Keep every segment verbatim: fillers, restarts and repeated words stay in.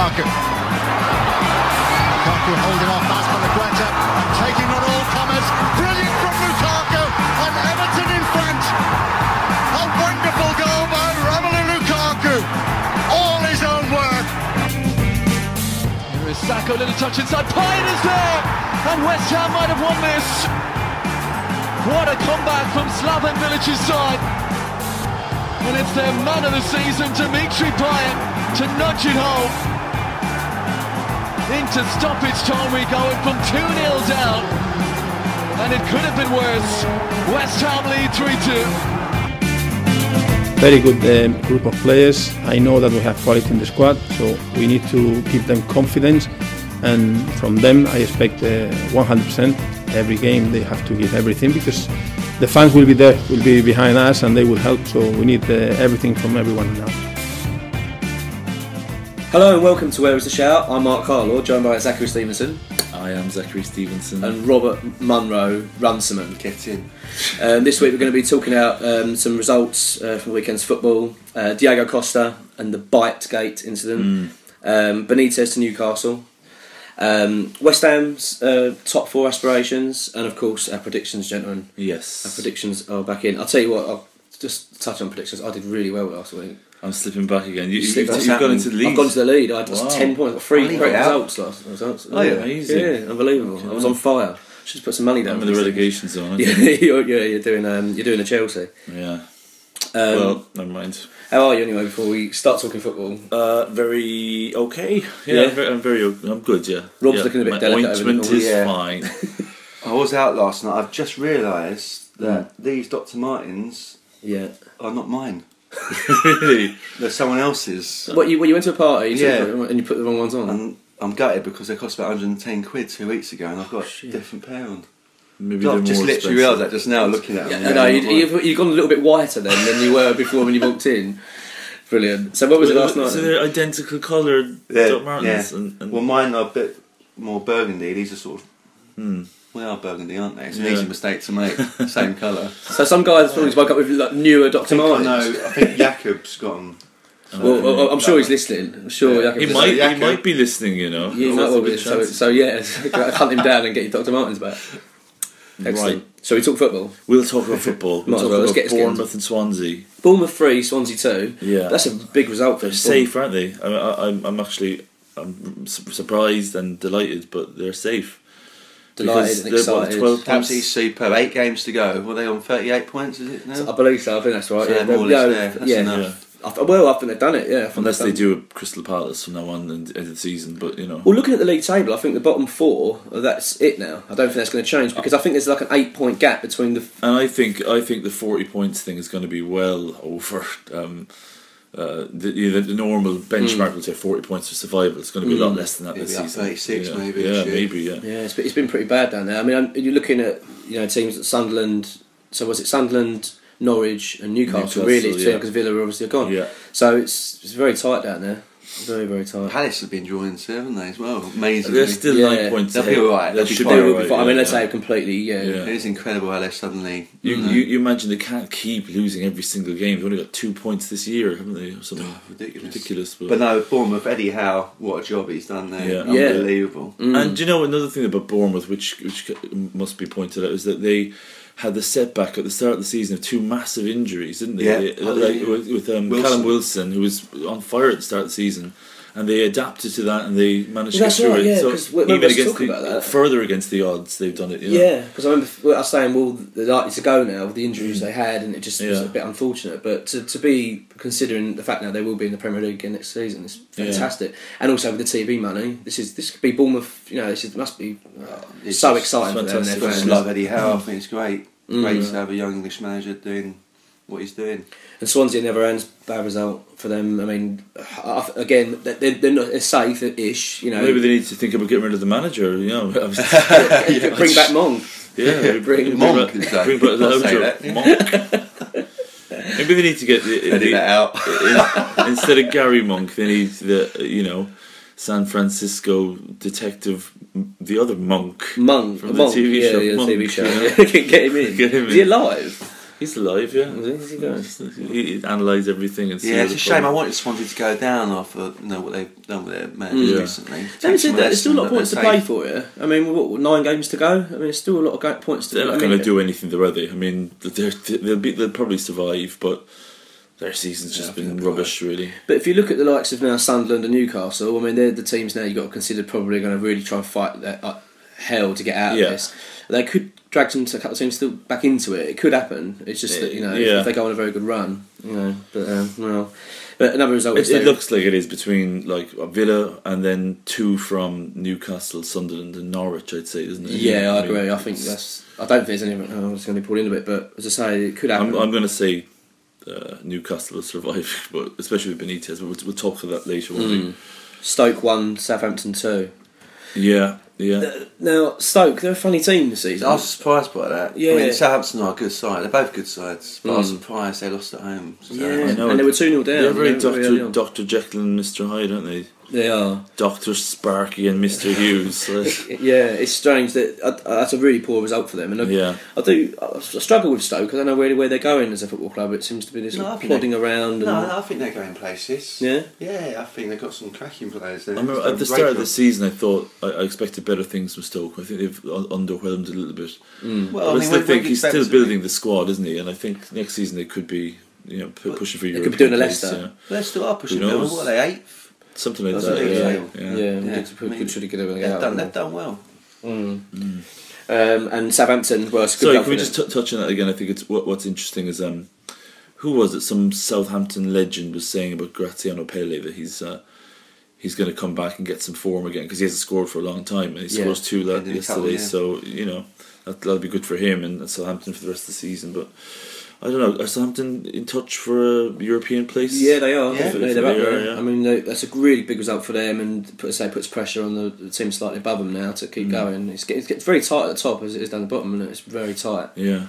Lukaku. Lukaku holding off Azpilicueta and taking on all comers. Brilliant from Lukaku and Everton in front. A wonderful goal by Romelu Lukaku. All his own work. Here is Saka, little touch inside. Payne is there, and West Ham might have won this. What a comeback from Slaven Bilic's side. And it's their man of the season, Dimitri Payne, to nudge it home. Into stoppage time we go, from two nil down. And it could have been worse. West Ham lead three two. Very good um, group of players. I know that we have quality in the squad, so we need to give them confidence. And from them I expect uh, one hundred percent. Every game they have to give everything, because the fans will be there, will be behind us, and they will help. So we need uh, everything from everyone now. Hello and welcome to Where Is the Shout? I'm Mark Carlaw, joined by Zachary Stevenson. I am Zachary Stevenson. And Robert Munro Runciman. Get in. Um, this week we're going to be talking about um, some results uh, from the weekend's football. Uh, Diego Costa and the Bitegate incident. Mm. Um, Benitez to Newcastle. Um, West Ham's uh, top four aspirations, and of course our predictions, gentlemen. Yes. Our predictions are back in. I'll tell you what, I'll just touch on predictions. I did really well last week. I'm slipping back again. You, Slip you've back. you've gone into the lead. I've gone to the lead. I had Wow. ten points. Got three Leave great it out. results last results. Oh, yeah. Amazing. Yeah, unbelievable. Okay. I was on fire. Should put some money down. I'm for in the these relegation zone. things. aren't Yeah, you? you're, yeah, you're doing um, you're doing a Chelsea. Yeah. Um, Well, never mind. how are you anyway? Before we start talking football, Uh, very okay. Yeah, Yeah. I'm, very, I'm very. o- I'm good. Yeah. Rob's yeah. looking a bit My delicate over ointment the- is Yeah. fine. I was out last night. I've just realised that these Doctor Martens yeah. are not mine. Really? They're someone else's. What you, well, you went to a party, you Yeah. took- and you put the wrong ones on. And I'm gutted because they cost about one hundred ten quid two weeks ago, and I've got shit. a different pair on. Maybe I've they're just more literally expensive. realised that just now, looking at them. Yeah, no, you, you've, you've gone a little bit whiter then than you were before when you walked in. Brilliant. So what was it last night? So then? they're identical coloured Yeah, Doc Martens. yeah. And, and Well, mine are a bit more burgundy. These are sort of. hmm. They are burgundy, aren't they? It's an Yeah. easy mistake to make. Same colour. So some guys probably woke up with like newer I Doctor think I Martens. know. I think Jakob's got them. Well, well, I'm sure he's listening. I'm sure Yeah. Jakob He is- might. He Jakob. might be listening. You know. Yeah, Always that a will good be. So, chance. so yeah, hunt him down and get your Doctor Martens back. Excellent. Right. So we talk football. We'll talk about football. Might We'll as talk well, let's about get- let's get into- Bournemouth and Swansea. Bournemouth three, Swansea two. Yeah. That's a big result for They're us. safe, aren't they? I, I, I'm, I'm actually, I'm su- surprised and delighted, but they're safe. Delighted Because and they're, what, excited. twelve points. Absolutely superb. Eight games to go. Were they on thirty-eight points? Is it now? I believe so. I think that's right. So yeah, they're more or yeah, less there. That's yeah. enough. I th- well, I think they've done it. Yeah, I think Unless they they've done- do a Crystal Palace from now on and end of the season, but you know. Well, looking at the league table, I think the bottom four, that's it now. I don't think that's going to change because I think there's like an eight-point gap between the. And I think I think the forty points thing is going to be well over. Um, uh, the, you know, the normal benchmark would say forty points for survival. It's going to be a lot less than that It'll this be like season. thirty-six yeah. maybe, Yeah, shit. maybe. Yeah. Yeah, it's been, it's been pretty bad down there. I mean, I'm- you're looking at you know teams at Sunderland. So was it Sunderland, Norwich, and Newcastle? Newcastle, really, yeah. because Villa are obviously gone. Yeah. So it's it's very tight down there. Very very tight. Palace have been drawing too, haven't they, as well? Amazing. They're still Yeah. nine points They'll be ahead. alright. They They'll be should fine. be They will be alright, fine. I yeah, mean, let's yeah. say completely. Yeah. Yeah. It is incredible how they suddenly. You, know, you you imagine they can't keep losing every single game. They've only got two points this year, haven't they? Or something ridiculous. ridiculous. But, But no, Bournemouth, Eddie Howe, what a job he's done there. Yeah. Yeah. Unbelievable. And do you know another thing about Bournemouth, which which must be pointed out, is that they had the setback at the start of the season of two massive injuries, didn't they? Yeah. They- Oh, like yeah. with, with um, Wilson. Callum Wilson, who was on fire at the start of the season, and they adapted to that and they managed Well, to that's get through right, it. yeah, so 'cause we- we even was against talking the, about that. further against the odds, they've done it. You know? Yeah, because I remember well, I was saying, well, they're likely to go now with the injuries they had, and it just was Yeah. a bit unfortunate. But to, to be considering the fact now they will be in the Premier League again next season is fantastic, and also with the T V money, this is this could be Bournemouth. You know, this is, must be It's so just exciting for them. and fantastic. their I just fans. love Eddie Howe. I think it's great. Mm. Great to have a young English manager doing what he's doing. And Swansea never ends bad result for them. I mean, I- I- again, they're, they're not they're safe-ish. You know, Maybe they need to think about getting rid of the manager. You know, bring back Monk. yeah, Bring Monk, bring is back, that? bring back the I'll say outro. that, yeah. Monk. Maybe they need to get the, Edit the- that out. in- instead of Gary Monk, they need the you know San Francisco detective, the other Monk. Monk, From the Monk, T V yeah, show, yeah, Monk, T V show. you know? Yeah, get him in. Get him Is he in. alive? He's alive, yeah. Is he? Is he going? He, he analyse everything and see. Yeah, it's the a shame. I problem. wanted Swansea to go down after you know what they've done with their man Yeah. recently. Having said that, there's still a lot of But points to they play say- for you. I mean, what, nine games to go. I mean, there's still a lot of go- points to. They're not I going mean, to do anything, though, are they? I mean, they're, they'll be they'll probably survive, but their season's just Yeah, I think been they'll be rubbish, really. But if you look at the likes of now Sunderland and Newcastle, I mean, they're the teams now you've got to consider probably going to really try and fight that uh, hell to get out Yeah. of this. They could drag some a couple of teams still back into it. It could happen. It's just that you know Yeah. if they go on a very good run, you know. But um, well, but another result. It, was it they- looks like it is between like a Villa and then two from Newcastle, Sunderland, and Norwich. I'd say, isn't it? Yeah, I mean, agree. I think it's- that's. I don't think there's any. Oh, it's going to be pulled into it, but as I say, it could happen. I'm, I'm going to say uh, Newcastle will survive, but especially with Benitez. But we'll, we'll talk of that later. Won't Mm. Stoke won, Southampton two. we? Yeah, yeah. Uh, Now Stoke, they're a funny team this season. I was surprised by that. Yeah. I mean, Southampton are a good side. They're both good sides, but I was Mm. surprised they lost at home. So- yeah, I know. and they were two nil down. They're very you know, early Doctor on. Doctor Jekyll and Mister Hyde, aren't they? They are. Doctor Sparky and Mister Hughes. So- Yeah, it's strange that uh, that's a really poor result for them. And I, yeah. I do I struggle with Stoke. I don't know really where they're going as a football club. It seems to be this No, sort I of think plodding around. And, No, no, I think they're going places. Yeah. Yeah, I think they've got some cracking players there. I remember They've at the done start of great the season, I thought I, I expected better things from Stoke. I think they've un- underwhelmed a little bit. Mm. Well, But I, I mean, still when- when think you he's expect still to- building the squad, isn't he? And I think next season they could be, you know, pu- pushing for They Europe. could be doing a Leicester. Yeah. They still are pushing Who them. knows? What are they, eighth? Something like That's that. what they Yeah, say. yeah. Yeah, Yeah, we I did- we mean, could should have given it They've out. done, they've done well. Mm. Um, and Southampton was good. Sorry, goal can we for just them. t- touch on that again? I think it's what, what's interesting is um, who was it? Some Southampton legend was saying about Graziano Pelle that he's uh, he's going to come back and get some form again because he hasn't scored for a long time and he Yeah. scores two la- And in a yesterday. couple, yeah. So you know that, that'll be good for him and Southampton for the rest of the season. But I don't know. Are Southampton in touch for a European place? Yeah, they are. Yeah. Yeah, they're They up are, there. yeah. I mean, they, that's a really big result for them, and put, say puts pressure on the, the team slightly above them now to keep Mm. going. It's, get- it's getting very tight at the top as it is down the bottom, and it's very tight. Yeah.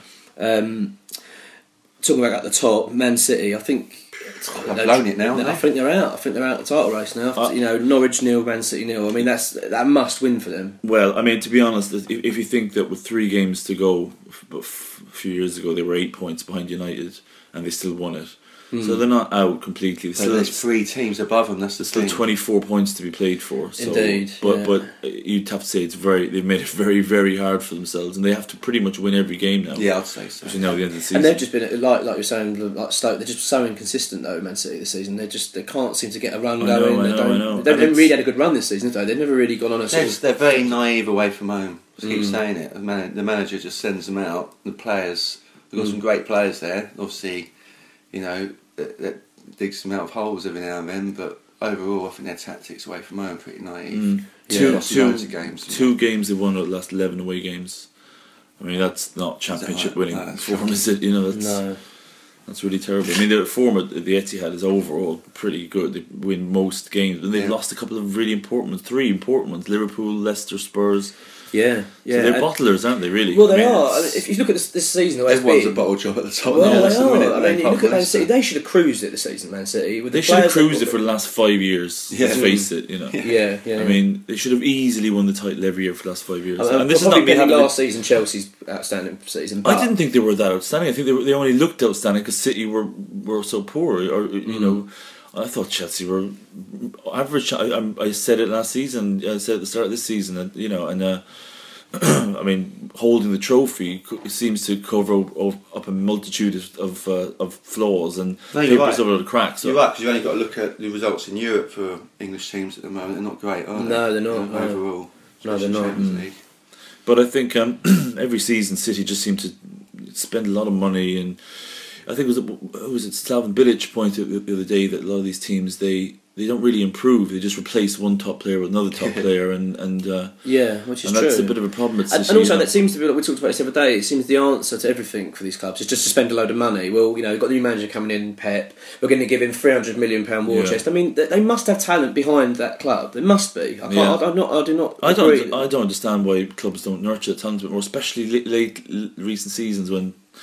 Um, talking about at the top, Man City, I think They've blown it now, haven't I they? think they're out. I think they're out of the title race now. Uh, you know, Norwich nil, Man City nil. I mean, that's that must win for them. Well, I mean, to be honest, if, if you think that with three games to go, f- f- a few years ago they were eight points behind United and they still won it. So they're not out completely. So Still, there's three teams above them. That's the there's still thing. twenty-four points to be played for. So, Indeed, but yeah. but you'd have to say it's very. They've made it very very hard for themselves, and they have to pretty much win every game now. Yeah, I'd say so. Between now and the end of the season. And they've just been like like you're saying, like Stoke. They're just so inconsistent though, Man City this season. They just they can't seem to get a run I know, going. I they know, don't, I know. They And haven't it's- really had a good run this season, have they? They've never really gone on a sort They're, of. they're very naive away from home. I keep Mm. saying it. The, man, the manager just sends them out. The players, we've got Mm. some great players there. Obviously, you know, that, that digs them out of holes every now and then. But overall, I think their tactics away from home are pretty naive. Mm. Yeah, two lost two loads of games. two games they won at the last eleven away games. I mean that's not championship right? winning No, that's form, is it? You know that's. No. That's really terrible. I mean, their form at the Etihad is overall pretty good. They win most games, and they've Yeah. lost a couple of really important ones, three important ones: Liverpool, Leicester, Spurs. Yeah, yeah. So they're And- bottlers, aren't they? Really? well, I they mean, are. it's- I mean, if you look at this, this season, the way it's Everyone's been, a bottle job at the top. well, now. That's they the are. minute I they mean, you pop look at Man Leicester. City. They should have cruised it this season, Man City. With they the should have players that- cruised it for the last five years. Yeah. Let's face it. You know. Yeah, yeah. I mean, they should have easily won the title every year for the last five years. I mean, and this is probably not me been having. last season Chelsea's outstanding season. But I didn't think they were that outstanding. I think they were, they only looked outstanding because City were were so poor. Or you Mm. know, I thought Chelsea were average. I, I, I said it last season. I said at the start of this season, and you know, and uh, I mean, holding the trophy co- seems to cover up, up a multitude of of, uh, of flaws and No, you're papers right. over the cracks. So You're right, because you've only got to look at the results in Europe for English teams at the moment. They're not great, are they? No, they're not, You know, no. overall. No, they're especially not. Champions Mm. League. But I think um, every season City just seem to spend a lot of money, and I think it was it was it Slaven Bilic pointed out the other day that a lot of these teams they, they don't really improve. They just replace one top player with another top player, and and uh, yeah, which is and true. that's a bit of a problem at City. And, and also, you know. that seems to be like we talked about this the other day. It seems the answer to everything for these clubs is just to spend a load of money. Well, you know, we've got the new manager coming in, Pep. We're going to give him three hundred million pound war Yeah. chest. I mean, they, they must have talent behind that club. There must be. I can't. Yeah. I, I'm not. I do not. I agree. don't. I don't understand why clubs don't nurture talent a bit more, especially late, late l- recent seasons when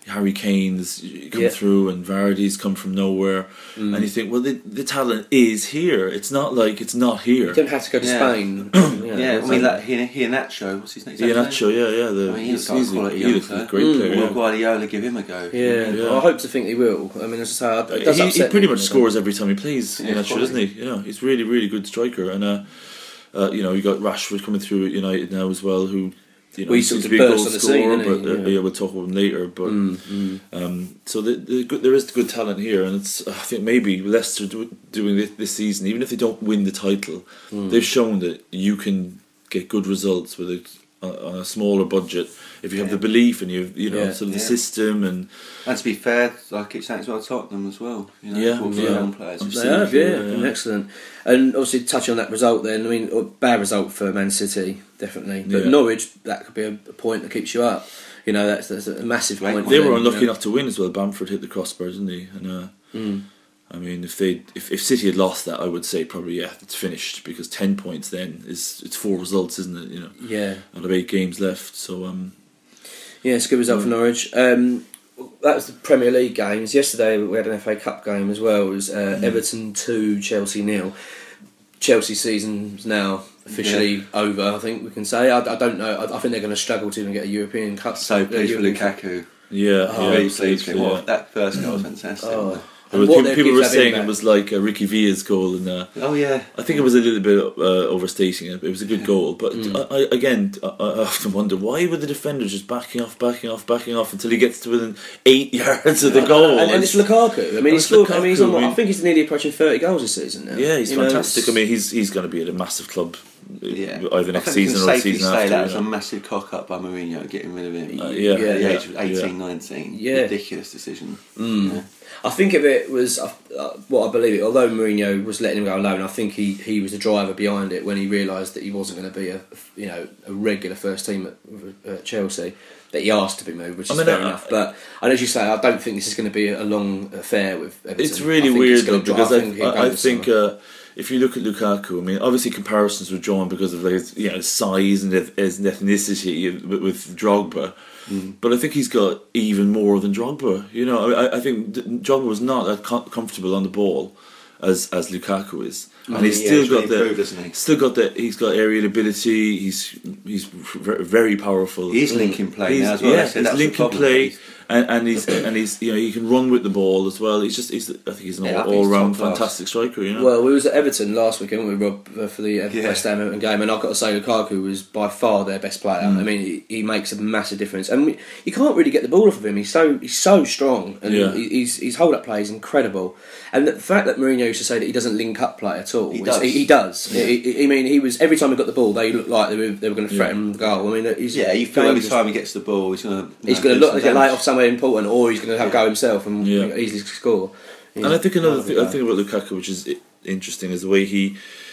Harry Kane's come Yeah. through and Vardy's come from nowhere, Mm. and you think, well, the, the talent is here. It's not like it's not here. You don't have to go to Yeah. Spain. Yeah, I mean, like Iheanacho, what's his name? Is that his name? Iheanacho, yeah, yeah. The, I mean, he's got he's, quality he young looks like a player. great Mm. player. Will Yeah. Guardiola give him a go? Yeah, Yeah. Well, I hope to think he will. I mean, as I say, it does he, he upset pretty me much when scores every time he plays, Yeah, Iheanacho, quality. doesn't he? You know, he's really, really good striker, and uh, uh, you know, you got Rashford coming through at United now as well, who. You know, Well, he seems sort to of be a goal burst on the scene, scorer, didn't but he? uh, Yeah. yeah, we'll talk about him later. But Mm, mm. Um, so the, the good, there is good talent here, and it's I think maybe Leicester do, doing this, this season, even if they don't win the title, Mm. they've shown that you can get good results with a on on a smaller budget if you have Yeah. the belief and you you know Yeah. sort of the Yeah. system and And to be fair, like it's saying as well, Tottenham as well. You know, Yeah, brought yeah. young players. I'm We've They seen have, it. yeah, yeah, been yeah. excellent. And obviously, touching on that result, then I mean, a bad result for Man City, definitely. But Yeah. Norwich, that could be a, a point that keeps you up. You know, that's, that's a massive Great point. point. they for were them, unlucky you know. enough to win as well. Bamford hit the crossbar, didn't he? And uh, Mm. I mean, if they if, if City had lost that, I would say probably yeah, it's finished because ten points then is it's four results, isn't it? You know, Yeah, out of eight games left. So um, yeah, it's a good result for Norwich. Um, that was the Premier League games. Yesterday we had an F A Cup game as well. It was uh, Everton two, Chelsea nil. Chelsea season's now officially over. I think we can say. I, I don't know. I, I think they're going to struggle to even get a European Cup. So uh, pleased for European Cup. Lukaku. yeah, Oh, yeah, Really it's pleased for him. yeah. What, that first goal was fantastic. Oh. wasn't it? There was And what people, their people kids were have saying impact. it was like a Ricky Villa's goal, and uh, Oh yeah. I think it was a little bit uh, overstating it. It was a good goal, but Mm. I, I, again, I, I often wonder why were the defenders just backing off, backing off, backing off until he gets to within eight yards of the goal? And, and it's Lukaku. I mean, he's It's scored, I mean, he's on, Lukaku, what, I I mean- think he's nearly approaching thirty goals this season now. yeah, he's You know, fantastic. it's- I mean, he's he's going to be at a massive club, uh, Yeah. either I next think we season can or the safely season say after. that was you a know. massive cock up by Mourinho getting rid of him. Uh, yeah, At the yeah, age of yeah. eighteen, nineteen. Yeah. Ridiculous decision. Mm. Yeah. I think if it was uh, uh, what I believe it, although Mourinho was letting him go alone, I think he, he was the driver behind it when he realised that he wasn't going to be a you know a regular first team at, at Chelsea. That he asked to be moved, which I is mean, fair I- enough. But and as you say, I don't think this is going to be a long affair with Everton. It's I really think weird it's gonna though, dry- because I, he'll go I, I this think summer. uh, if you look at Lukaku, I mean, obviously comparisons were drawn because of his you know size and his his ethnicity with, with Drogba, Mm. but I think he's got even more than Drogba. You know, I, I think Drogba was not that com- comfortable on the ball as as Lukaku is, and he's Yeah, still he's got really the improved, hasn't he? still got the he's got aerial ability. He's he's ver- very powerful. He's linking play He's, now as well. yeah, I said he's that's the linking problem. play, and, and he's and he's you know he can run with the ball as well. He's just he's I think he's an Yeah, I think all, he's all-round top class. fantastic striker. You know. Well, we was at Everton last weekend, weren't we, Rob, uh, for the uh, Yeah. West Ham Everton game, and I've got to say Lukaku was by far their best player. Mm. I mean, he, he makes a massive difference, and we, you can't really get the ball off of him. He's so he's so strong, and Yeah. he, he's, his hold up play is incredible. And the fact that Mourinho used to say that he doesn't link up play at all, He is- does. He, he does. Yeah. He, he- I mean, he was every time he got the ball, they looked like they were, they were going to Yeah. threaten the goal. I mean, he's Yeah, you feel every dangerous. time he gets the ball, he's going to. He's going to look like he'll lay it off somewhere important, or he's going to have a go himself and Yeah. easily score. And I think another He's thing, I think about Lukaku, which is i- interesting, is the way he,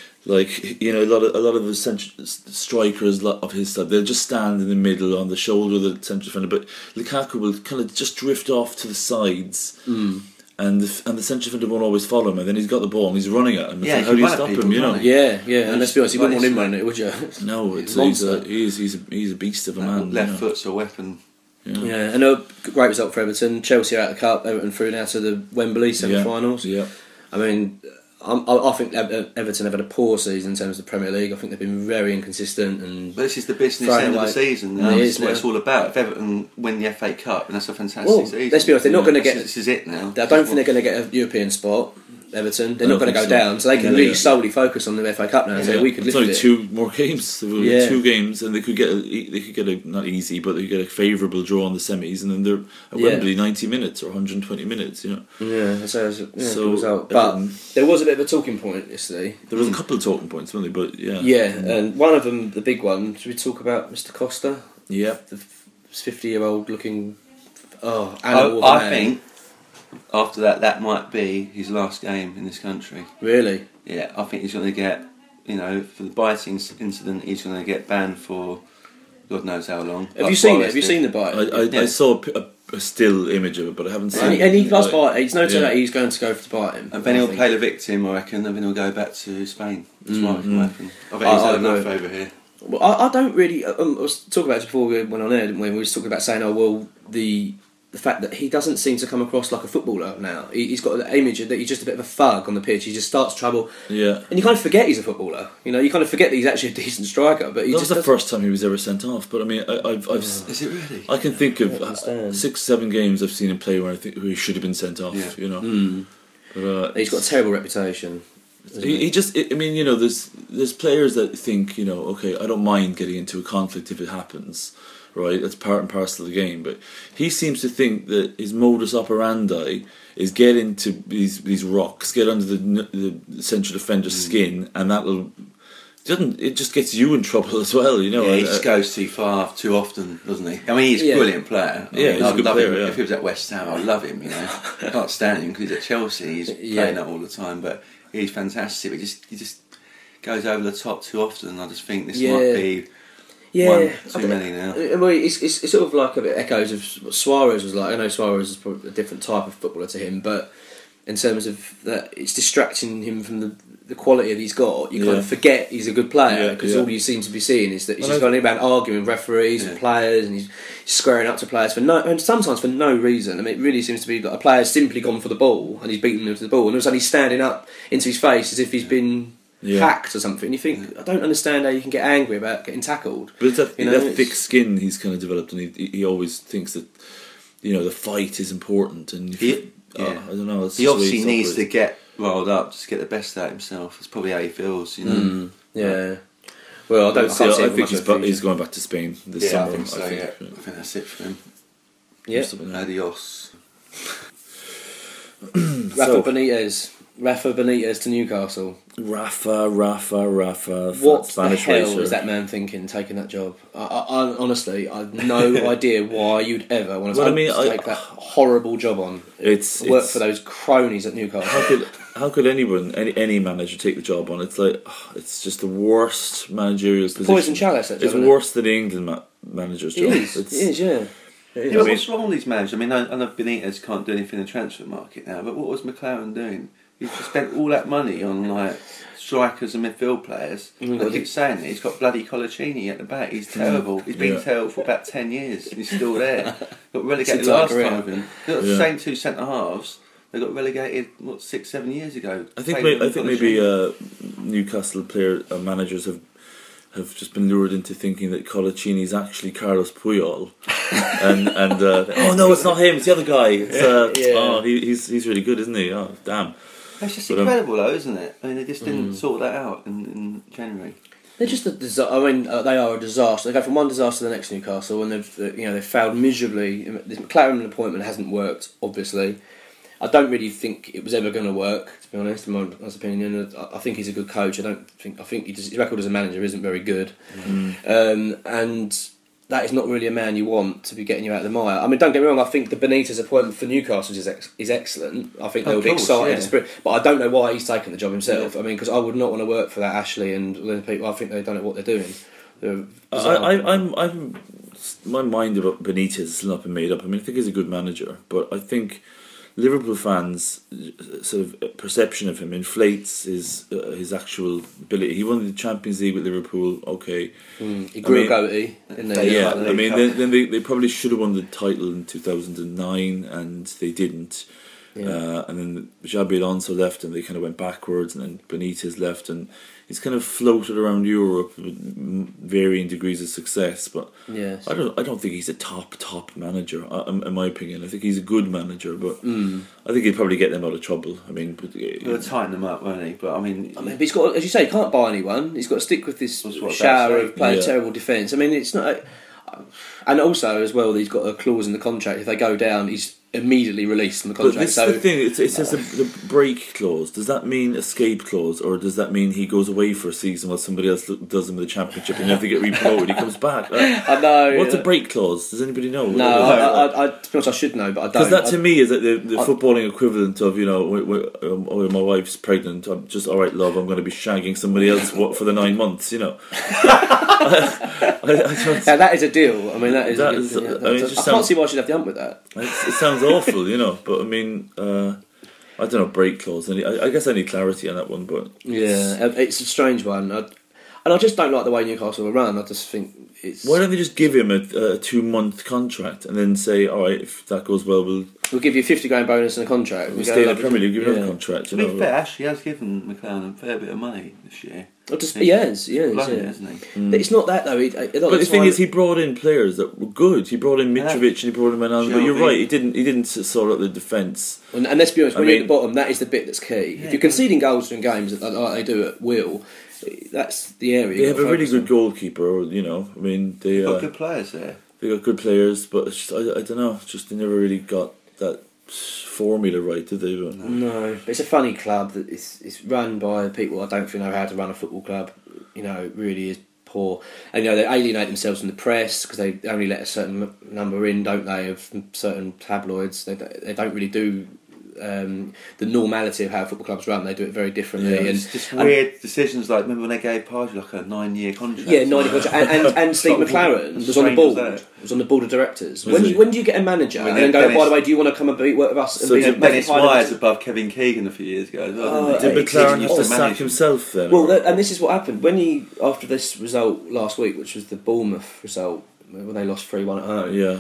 like you know, a lot of a lot of the cent- strikers lo- of his type, they'll just stand in the middle on the shoulder of the central defender, but Lukaku will kind of just drift off to the sides. Mm. And the, and the central defender won't always follow him, and then he's got the ball and he's running at him. It's Yeah, like, he how do you can run stop at him? people, You know? can't he? Yeah, yeah, and let's be honest, you wouldn't want him running it, would you? No, it's, He's a he's a, monster. he's he's a he's a beast of a man. left you know? foot's a weapon. Yeah. Yeah, and a great result for Everton. Chelsea out of the cup, Everton through now to the Wembley semi-finals. Yeah. I mean, I'm, I, I think Ev- Everton have had a poor season in terms of the Premier League. I think they've been very inconsistent and. But this is the business Throwing end of away. the season. It Now. This is is what now. it's all about. If Everton win the F A Cup, and that's a fantastic Well, season. let's be honest, they're not going to This get. is- This is it now. I don't think they're going to get a European spot. Everton, they're I not don't going to go think so. down, so they can Yeah, really yeah. solely focus on the F A Cup now. and say Yeah. we could it's lift only it. two more games. There were Yeah. Two games, and they could get a, they could get a not easy, but they could get a favourable draw on the semis, and then they're at Yeah. Wembley ninety minutes or one hundred twenty minutes. You know, Yeah, so, it's a- yeah, So, good result. But Everton- there was a bit of a talking point yesterday. there was a couple of talking points, weren't there? But yeah, Yeah, and one of them, the big one. Should we talk about Mister Costa? yeah. The fifty-year-old looking. Oh, animal of a I, I man. think after that, that might be his last game in this country. Really. Yeah, I think he's going to get, you know, for the biting incident, he's going to get banned for God knows how long. Have Like you seen it? Suarez Have you did. seen the bite? I, I, Yeah. I saw a, p- a- a still image of it, but I haven't seen. and, he, it. and he does Like, bite. He's no telling yeah. that he's going to go for to bite him. And then I he'll think. play the victim, I reckon, and then he'll go back to Spain. That's Mm, what can mm. happen. I bet I- he's I had enough agree. over here. Well, I, I don't really. Um, I was talking about it before we went on air, didn't we? We was talking about saying, oh well, the the fact that he doesn't seem to come across like a footballer now. He, he's got an image that he's just a bit of a thug on the pitch. He just starts trouble. Yeah. And you kind of forget he's a footballer. You know, you kind of forget that he's actually a decent striker. But he that just was the doesn't... first time he was ever sent off. But I mean, I, I've, I've Yeah. Is it really? I can think of I understand. six, seven games I've seen him play where I think where he should have been sent off. Yeah. You know. Mm. But, uh, He's got a terrible reputation. He, he just, I mean, you know, there's there's players that think, you know, okay, I don't mind getting into a conflict if it happens, right? That's part and parcel of the game. But he seems to think that his modus operandi is get into these these rocks, get under the, the central defender's mm. skin, and that'll doesn't it just gets you in trouble as well, you know? Yeah, he uh, just goes too far too often, doesn't he? I mean, he's a Yeah. brilliant player. I Yeah, mean, he's a I'd good love player, him. yeah. If he was at West Ham, I'd love him. You know, I can't stand him because he's at Chelsea. He's Yeah. playing that all the time, but he's fantastic. But he just he just goes over the top too often. I just think this Yeah. might be Yeah, one I too bet- many now. uh, Well, it's, it's, it's sort of like a bit echoes of what Suarez was like. I know Suarez is probably a different type of footballer to him, but in terms of that, it's distracting him from the, the quality that he's got. You kind Yeah. of forget he's a good player Yeah, because yeah. all you seem to be seeing is that he's Well, just I- going around arguing with referees Yeah. and players, and he's squaring up to players for no, and sometimes for no reason. I mean, it really seems to be like a player's simply gone for the ball and he's beaten them to the ball, and all of a sudden he's standing up into his face as if he's been Yeah. hacked or something. You think, I don't understand how you can get angry about getting tackled. But it's that, You know, that it's- thick skin he's kind of developed, and he he always thinks that, you know, the fight is important, and if He- you- oh, yeah. I don't know. That's He just the way obviously he's needs to operated. get riled up, just get the best out of himself. That's probably how he feels, you know. Mm, yeah. Well, I don't. See, I, I, can't see I much think he's, of a ba- he's future. going back to Spain this Yeah, summer. I think so. I think, yeah, yeah. I think that's it for him. Yeah. Something like that. Adios. Rafa So- Benitez. Rafa Benitez to Newcastle. Rafa, Rafa, Rafa. What Spanish the hell racer. was that man thinking taking that job? I, I, I honestly, I have no idea why you'd ever want to Well, I take, mean, I- take that horrible job on. It's Work it's, for those cronies at Newcastle. How could how could anyone any any manager take the job on? It's like oh, it's just the worst managerial position. Poison chalice, that job, It's isn't it? worse than the England ma- manager's It job. is. It's, It is. Yeah. It is. Yeah, I but mean- what's wrong with these managers? I mean, I, I know Benitez can't do anything in the transfer market now, but what was McLaren doing? He's just spent all that money on like strikers and midfield players. Mm, I well, keep saying it. He's got bloody Colaccini at the back. He's terrible. He's been Yeah. terrible for about ten years. And he's still there. Got relegated It's a last career. time. With him. They got the Yeah. same two centre halves. They got relegated what six, seven years ago. I think Taylor may, I and think maybe Colaccini. uh, Newcastle player uh, managers have have just been lured into thinking that Colaccini is actually Carlos Puyol, and and uh, oh no, it's not him, it's the other guy. It's, uh, Yeah. Oh, he, he's he's really good, isn't he? Oh, damn. It's just but, um, incredible, though, isn't it? I mean, they just didn't Mm. sort that out in, in January. They're just a disa- I mean, uh, they are a disaster. They go from one disaster to the next, Newcastle, and they've uh, you know they've failed miserably. This McLaren appointment hasn't worked, obviously. I don't really think it was ever going to work, to be honest. In my honest opinion, I I think he's a good coach. I don't think I think he does, his record as a manager isn't very good, um, and that is not really a man you want to be getting you out of the mire. I mean, don't get me wrong. I think the Benitez appointment for Newcastle is ex- is excellent. I think they Of will be course, excited, yeah. to spirit, but I don't know why he's taken the job himself. Yeah. I mean, because I would not want to work for that Ashley and the people. I think they don't know what they're doing. They're I, bizarre. I, I'm I'm my mind about Benitez has not been made up. I mean, I think he's a good manager, but I think Liverpool fans' uh, sort of perception of him inflates his uh, his actual ability. He won the Champions League with Liverpool. Okay, Mm, he grew I mean- a goatee in there. yeah. like the I mean, Cup. then, then they they probably should have won the title in two thousand nine, and they didn't. Yeah. Uh, and then Xabi Alonso left, and they kind of went backwards, and then Benitez left, and he's kind of floated around Europe with m- varying degrees of success. But Yes. I don't, I don't think he's a top top manager. uh, In in my opinion, I think he's a good manager, but Mm. I think he'd probably get them out of trouble. I mean, but, They were uh, tighten them up, weren't he? But I mean, I mean, but he's got, as you say, he can't buy anyone. He's got to stick with this That's what I was shower about to of say. playing Yeah. terrible defence. I mean, it's not. And also, as well, he's got a clause in the contract. If they go down, he's immediately released from the but contract. this So is the thing. It, it says the, the break clause. Does that mean escape clause, or does that mean he goes away for a season while somebody else does him with the championship, and if they get re-promoted, he comes back? Uh, I know. What's yeah. a break clause? Does anybody know? No, I, I, I, to be honest, I should know, but I don't. Because that to I- me is like the, the I- footballing equivalent of, you know, w- w- um, oh, my wife's pregnant, I'm just, all right, love, I'm going to be shagging somebody else what, for the nine months, you know. I, I don't, Yeah, that is a deal. I mean, that is. That a good, is- yeah, I mean, that- it I just can't sounds- see why I should have the hump with that. it's, it sounds awful, you know, but I mean, uh, I don't know, break clause. I, I guess I need clarity on that one, but Yeah, it's a strange one. I, And I just don't like the way Newcastle are run. I just think it's. Why don't they just give him a, a two month contract and then say, all right, if that goes well, we'll We'll give you a fifty grand bonus and a contract. we'll We stay go in the Premier League, give you yeah. another contract. To You be know? fair, Ashley has given McLaren a fair bit of money this year. Well, just, he has, he has, Blown it, yeah. hasn't he? Mm. But it's not that though. He, But the thing is, he brought in players that were good. He brought in Mitrovic and he brought in Menal. But you're Shelby. right, he didn't. He didn't sort out the defence. and, and let's be honest, I when you're mean- at the bottom, that is the bit that's key. Yeah. If you're conceding goals in games like like they do at will, that's the area. They you've have a got to really focus good on. goalkeeper. Or, you know, I mean, they Got uh, good players there. they got good players, but it's just, I, I don't know. It's just they never really got that formula right, did they? But, No, but it's a funny club that it's it's run by people I don't think know how to run a football club. You know, it really is poor. And you know, they alienate themselves from the press because they only let a certain m- number in, don't they, of certain tabloids. They don't- they don't really do um, the normality of how football clubs run. They do it very differently. Yeah, and It's just and- weird decisions. Like remember when they gave Pardew like a nine-year contract? Yeah, ninety contract. And, and, and Steve Sort of McLaren was on the strange board. was that? Was on the board of directors. Was When he? you, when do you get a manager I mean, and then go, Dennis- by the way, do you want to come and be, work with us? And So be did a- make Dennis a high Myers level- above Kevin Keegan a few years ago. As well, Oh, didn't did he? it's- McLaren it's have to to sack manage him. himself then? Well, or- that, and this is what happened when he after this result last week, which was the Bournemouth result when they lost three one at home. yeah.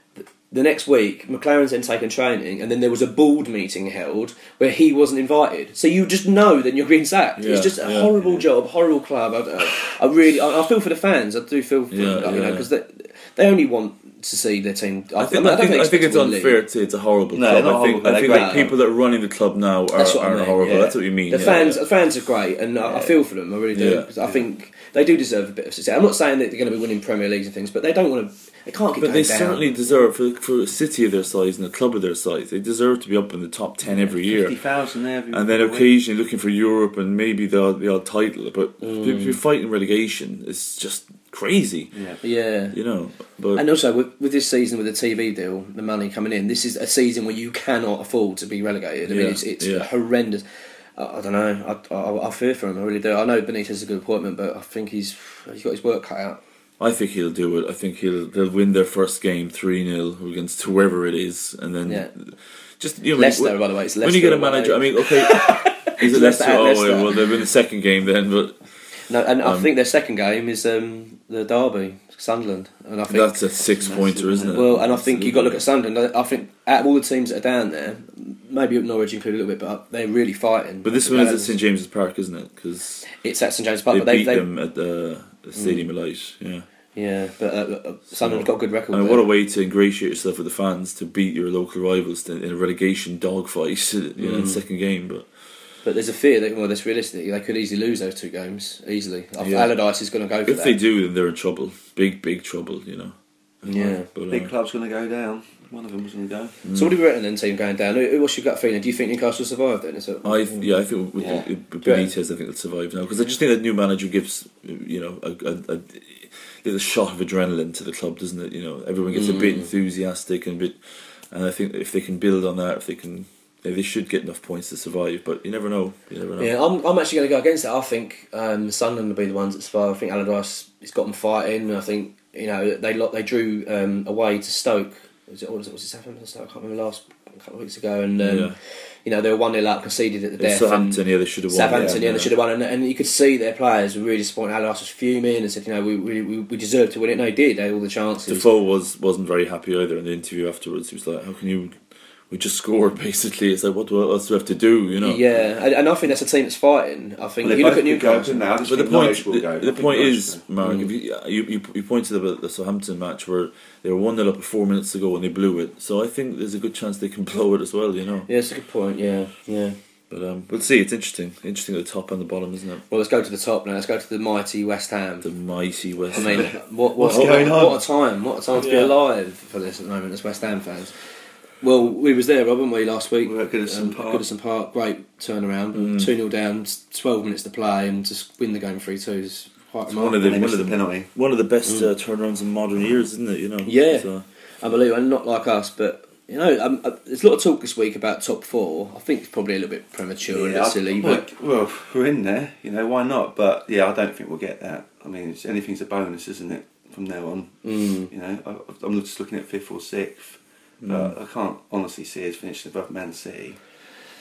The next week, McLaren's then taken training, and then there was a board meeting held where he wasn't invited. So you just know that you're being sacked. Yeah, it's just a yeah. horrible job, horrible club. I, I really, I, I feel for the fans. I do feel for Yeah, them, you yeah, know, because they, they only want to see their team. I think, mean, I think, don't I think expect it's to win the unfair league. to say it's a horrible No, club. not I think, horrible, I think they're that great. people that are running the club now are, That's what I are mean, horrible. yeah. That's what you mean. The yeah, fans, yeah. the fans are great, and I, I feel for them. I really do. Yeah. Because I think they do deserve a bit of success. I'm not saying that they're going to be winning Premier Leagues and things, but they don't want to. They can't keep But going they down. certainly deserve, for, for a city of their size and a club of their size, they deserve to be up in the top ten every year. fifty thousand there. every- And then every week. occasionally looking for Europe and maybe the odd, the odd title. But Mm. if you're fighting relegation, it's just crazy, Yeah. Yeah. you know. But And also, with, with this season, with the T V deal, the money coming in, this is a season where you cannot afford to be relegated. I mean, Yeah, it's, it's yeah. horrendous. I, I don't know. I, I, I fear for him. I really do. I know Benitez is a good appointment, but I think he's he's got his work cut out. I think he'll do it. I think he'll they'll win their first game three nil against whoever it is, and then Yeah. just you know Leicester, when, by the way, it's when Leicester you get a away. manager. I mean, okay, is it Leicester Leicester? at Oh, Leicester. well, they'll win the second game then, but No, and I Um, think their second game is um, the derby, Sunderland, and I think that's a six pointer, isn't it? well, and I think you've got to look at Sunderland. I think out of all the teams that are down there, maybe Norwich included a little bit, but they're really fighting. But this one is at St James's Park, isn't it? Because It's at St James Park, they but they, beat they them at the, the Stadium of Light. Yeah. yeah, but uh, uh, Sunderland's got a good record. I mean, there. what a way to ingratiate yourself with the fans to beat your local rivals in a relegation dogfight, you know, in the second game. But But there's a fear that, well, that's realistic. They could easily lose those two games easily. I think Yeah. Allardyce is going to go for if that. they do, then they're in trouble. Big, big trouble, you know. Yeah. But, Big uh, club's going to go down. One of them was going to go. So what do you reckon then, team going down? Who- What's your gut feeling? Do you think Newcastle will survive then? Is it, I yeah, I think with, Yeah. with Benitez, I think they'll survive now because I just think that new manager gives you know a, a, a little shot of adrenaline to the club, doesn't it? You know, everyone gets a bit Mm. enthusiastic and a bit, and I think if they can build on that, if they can, yeah, they should get enough points to survive. But you never know. You never know. Yeah, I'm, I'm actually going to go against it. I think um, Sunderland will be the ones that survive. I think Allardyce has got them fighting. I think you know they lo- they drew um, away to Stoke. Was it, what was it? Was it Southampton? Stoke? I can't remember last a couple of weeks ago, and um, Yeah. you know they were one nil up, conceded at the Yeah, death. Southampton, and yeah, they should have won. Southampton, yeah, they should have won, and, and you could see their players were really disappointed. Allardyce was fuming and said, you know, we we, we we deserved to win it. No, he did. They had all the chances. Defoe was wasn't very happy either in the interview afterwards. He was like, "How can you? We just scored basically. It's like what, what else do we have to do? You know." Yeah, and, and I think that's a team that's fighting. I think Well, you they look at both could go Newcastle. now. I just But the think point, Norwich will the, go. I the think point Norwich is, will. Mark, if you, you you you pointed about the Southampton match where they were one nil up with four minutes to go and they blew it. So I think there's a good chance they can blow it as well. You know. Yeah, it's a good point. Yeah, yeah. But um, we'll see. It's interesting. Interesting at the top and the bottom, isn't it? Well, let's go to the top now. Let's go to the mighty West Ham. The mighty West. I mean, what, what, What's what, going on? What a time! What a time to be Yeah. alive for this at the moment as West Ham fans. Well, we was there, Rob, weren't we, last week? We were at Goodison Um, Park. Goodison Park, great turnaround. Mm. two nil down, twelve minutes to play, and just win the game three two is quite It's remarkable. one of the And they one missed of the the penalty. one of the best uh, turnarounds in modern years, isn't it? You know. Yeah. So, Unbelievable, and not like us, but you know, um, uh, there's a lot of talk this week about top four. I think it's probably a little bit premature and a I- bit silly, well, but well, we're in there. You know why not? But yeah, I don't think we'll get that. I mean, it's, anything's a bonus, isn't it? From now on, mm, you know, I, I'm just looking at fifth or sixth. But I can't honestly see us finishing above Man City.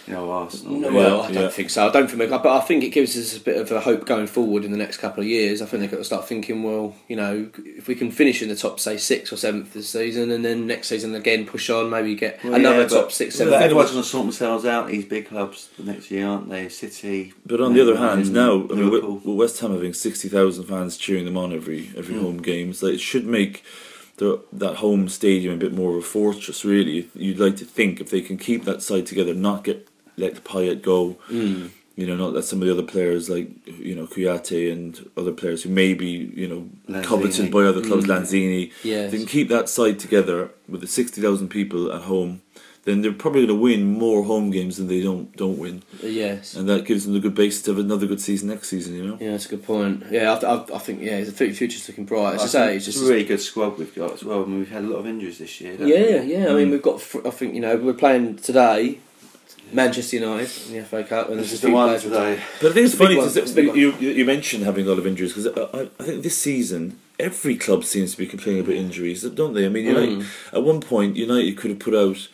you know, Arsenal. No, well, Yeah, I don't yeah. think so. I don't think, but I think it gives us a bit of a hope going forward in the next couple of years. I think they've got to start thinking, well, you know, if we can finish in the top, say, sixth or seventh this season, and then next season again push on, maybe get Well, another yeah, top but- six, but seventh. everyone's going to sort themselves out. These big clubs the next year, aren't they? City. But on the other Man hand, United, now I mean, Liverpool. with, with West Ham having sixty thousand fans cheering them on every every Mm. home game, so it should make the, that home stadium a bit more of a fortress. Really, you'd like to think if they can keep that side together, not get let Payet go. Mm. You know, not let some of the other players like you know Kouyaté and other players who may be you know Lanzini. coveted by other clubs, Mm. Lanzini. Yes. If they can keep that side together with the sixty thousand people at home, then they're probably going to win more home games than they don't don't win. Yes. And that gives them a good basis to have another good season next season, you know? Yeah, that's a good point. Yeah, I, I, I think yeah, the future's looking bright. As I I say, think it's it's just a really good squad we've got as well. I mean, we've had a lot of injuries this year. don't yeah, we? yeah. I mean, we've got. fr- I think you know we're playing today, Manchester United in the F A Cup, and This there's is a the few one players. today. But I think it's, It's a big funny, one, because it's a big you, you, you mentioned having a lot of injuries, because I, I think this season, every club seems to be complaining about injuries, don't they? I mean, United, Mm. at one point, United could have put out,